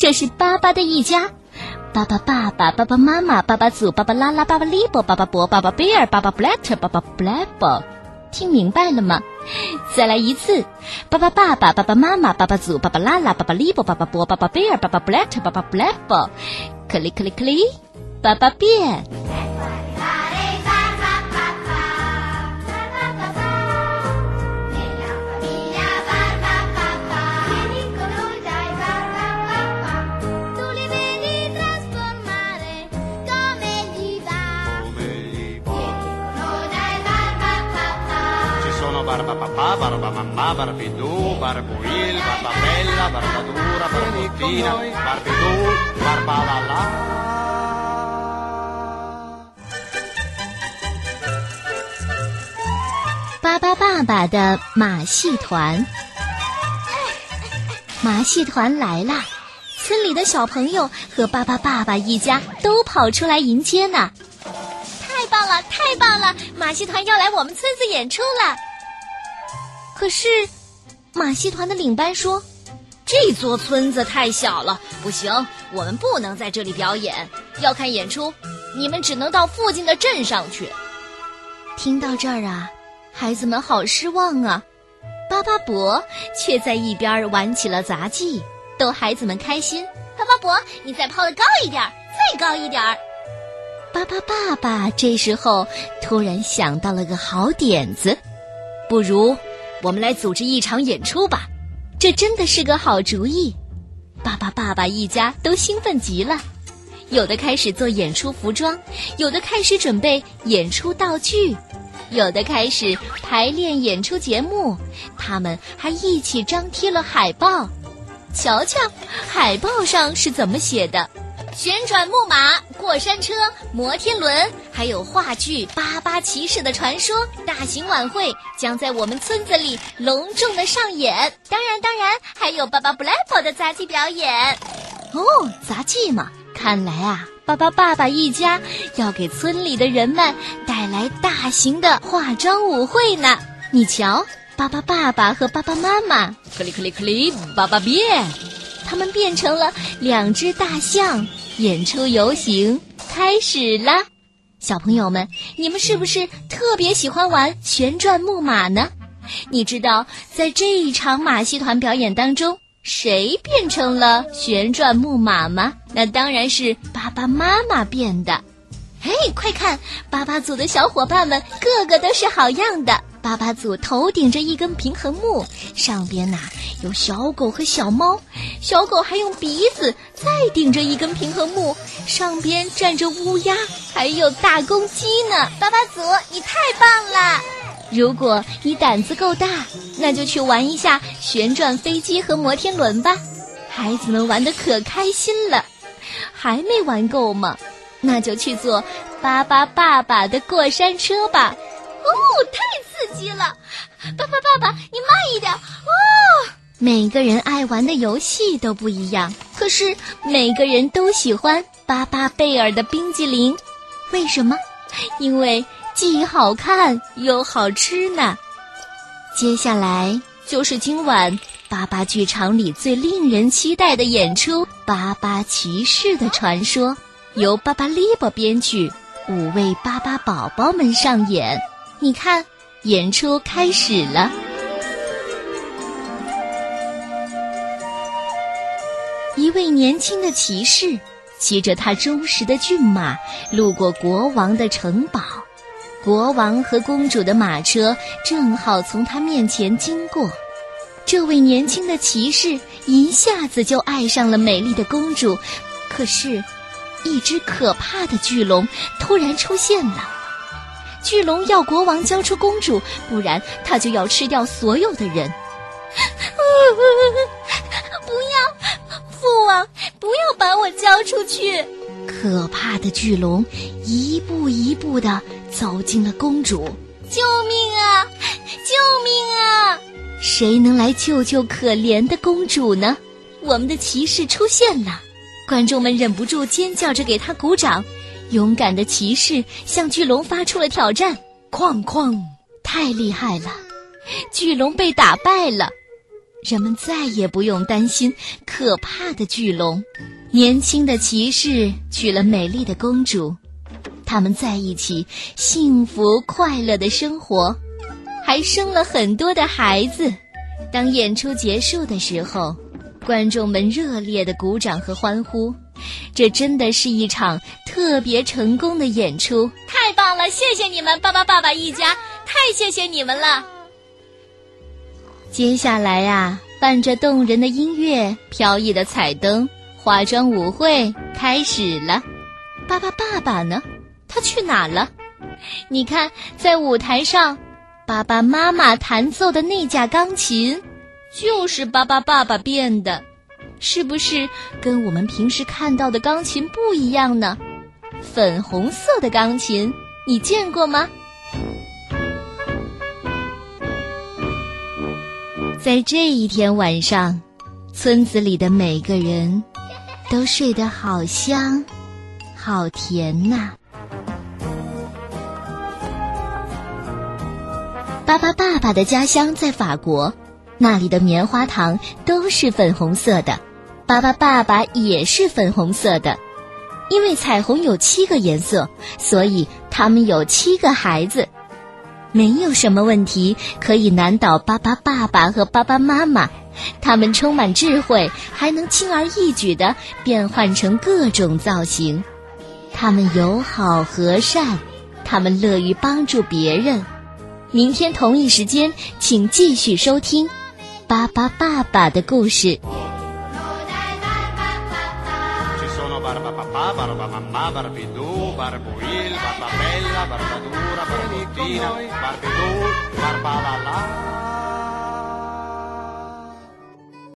这是巴巴的一家，巴巴爸爸、巴巴妈妈、巴巴祖、巴巴拉拉、巴巴利伯、巴巴伯、巴巴贝尔、巴巴布莱特、巴巴布莱伯。听明白了吗？再来一次，巴巴爸爸、巴巴妈妈、巴巴祖、巴巴拉拉、巴巴利伯、巴巴伯、巴巴贝尔、巴巴布莱特、巴巴布莱伯。克里克里克里，巴巴变。 Barbapapà, barbamamà, barbidù, barbuil, barbabella, barbadura, barbotina, barbidù, barbalala。 巴巴爸爸的马戏团，马戏团来啦！村里的小朋友和巴巴爸爸一家都跑出来迎接呢。太棒了，太棒了！马戏团要来我们村子演出了。可是马戏团的领班说， 这座村子太小了，不行，我们不能在这里表演，要看演出，你们只能到附近的镇上去。 听到这儿啊，孩子们好失望啊。巴巴伯却在一边玩起了杂技，逗孩子们开心。 巴巴伯，你再抛得高一点，再高一点。 巴巴爸爸这时候突然想到了个好点子， 不如我们来组织一场演出吧。 这真的是个好主意。巴巴爸爸一家都兴奋极了，有的开始做演出服装，有的开始准备演出道具，有的开始排练演出节目，他们还一起张贴了海报。瞧瞧，海报上是怎么写的？ 旋转木马、过山车、摩天轮，还有话剧《巴巴骑士的传说》大型晚会将在我们村子里隆重的上演。当然还有巴巴布莱伯的杂技表演。 哦，杂技嘛，看来啊，巴巴爸爸一家要给村里的人们带来大型的化妆舞会呢。你瞧，巴巴爸爸和巴巴妈妈， 克里克里克里，巴巴变， 他们变成了2只大象。演出游行开始了，小朋友们，你们是不是特别喜欢玩旋转木马呢？你知道在这一场马戏团表演当中，谁变成了旋转木马吗？那当然是巴巴妈妈变的。嘿，快看，巴巴组的小伙伴们个个都是好样的。巴巴组头顶着一根平衡木，上边有小狗和小猫，小狗还用鼻子再顶着一根平衡木，上边站着乌鸦，还有大公鸡呢。 巴巴组，你太棒了！ 如果你胆子够大，那就去玩一下旋转飞机和摩天轮吧。孩子们玩得可开心了。还没玩够吗？那就去坐巴巴爸爸的过山车吧。 哦，太刺激了！巴巴爸爸，你慢一点。哦， 每个人爱玩的游戏都不一样，可是每个人都喜欢巴巴贝尔的冰激凌。为什么？因为既好看又好吃呢。接下来就是今晚巴巴剧场里最令人期待的演出《巴巴骑士的传说》，由巴巴利伯编剧，5位巴巴宝宝们上演。你看，演出开始了。一位年轻的骑士骑着他忠实的骏马，路过国王的城堡。国王和公主的马车正好从他面前经过。这位年轻的骑士一下子就爱上了美丽的公主，可是一只可怕的巨龙突然出现了。巨龙要国王交出公主，不然他就要吃掉所有的人。 不要，父王，不要把我交出去！ 可怕的巨龙一步一步地走进了公主。 救命啊！救命啊！ 谁能来救救可怜的公主呢？我们的骑士出现了，观众们忍不住尖叫着给他鼓掌。勇敢的骑士向巨龙发出了挑战，哐哐，太厉害了！巨龙被打败了。 人们再也不用担心可怕的巨龙。年轻的骑士娶了美丽的公主，他们在一起幸福快乐的生活，还生了很多的孩子。当演出结束的时候，观众们热烈的鼓掌和欢呼，这真的是一场特别成功的演出。 太棒了，谢谢你们，巴巴爸爸一家，太谢谢你们了。 接下来啊，伴着动人的音乐，飘逸的彩灯，化妆舞会开始了。巴巴爸爸呢？他去哪了？你看，在舞台上，爸爸妈妈弹奏的那架钢琴就是巴巴爸爸变的，是不是跟我们平时看到的钢琴不一样呢？粉红色的钢琴，你见过吗？在这一天晚上，村子里的每个人都睡得好香好甜呐。巴巴爸爸的家乡在法国，那里的棉花糖都是粉红色的，巴巴爸爸也是粉红色的。因为彩虹有7个颜色，所以他们有7个孩子。没有什么问题可以难倒巴巴爸爸和巴巴妈妈，他们充满智慧，还能轻而易举地变换成各种造型。他们友好和善，他们乐于帮助别人。明天同一时间，请继续收听巴巴爸爸的故事。 Barbapapà, barbamamma, barbidù, barbuil, barbabella, barbadura, barbottina, barbidù, barbalala.